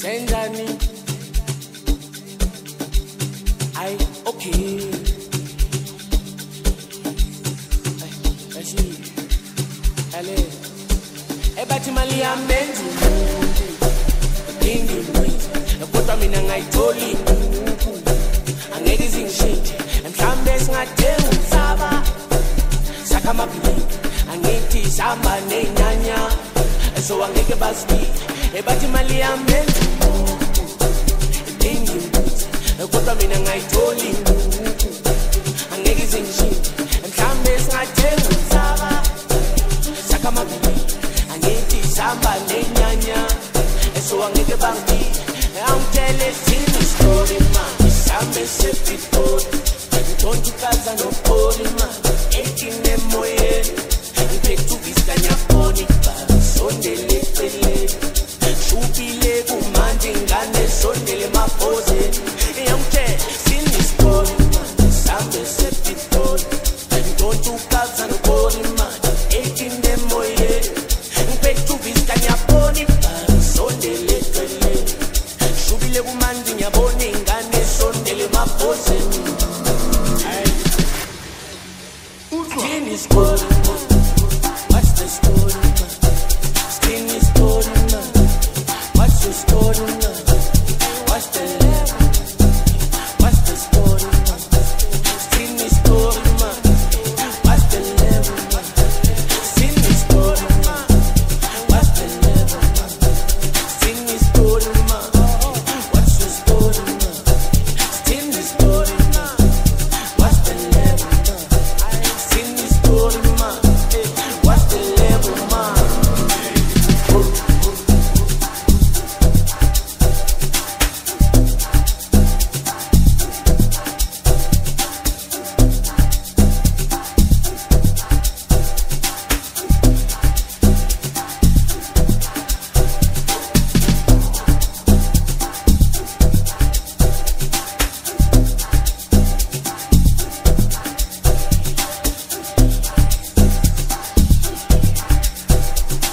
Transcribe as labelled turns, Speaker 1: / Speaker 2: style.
Speaker 1: Senzani. Ay, okay. Ay, ashi. Ale. Ebathi mali yamenza umuntu. Idingi mwiza. Kodwa mina ngayitholi umuntu. Angeke izingishintshe. Mhlambe singathenga umhlaba. Saka amabhilidi. Angithi sihamba nenyanya. So angeke basiphi. Ebathi mali yamenza umuntu. Idingi mwiza. Kodwa mina ngayitholi umuntu. Angeke izingishintshe. Mhlambe singathenga umhlaba. Saka amabhilidi. Angithi sihamba nenyanya. So angeke basiphi. I'm telling you story, man. Sambe sepitoni, ntonto kaza no poli, man. Ekine moyeni, ngiphekuthu iskanya poni, ba. Sondela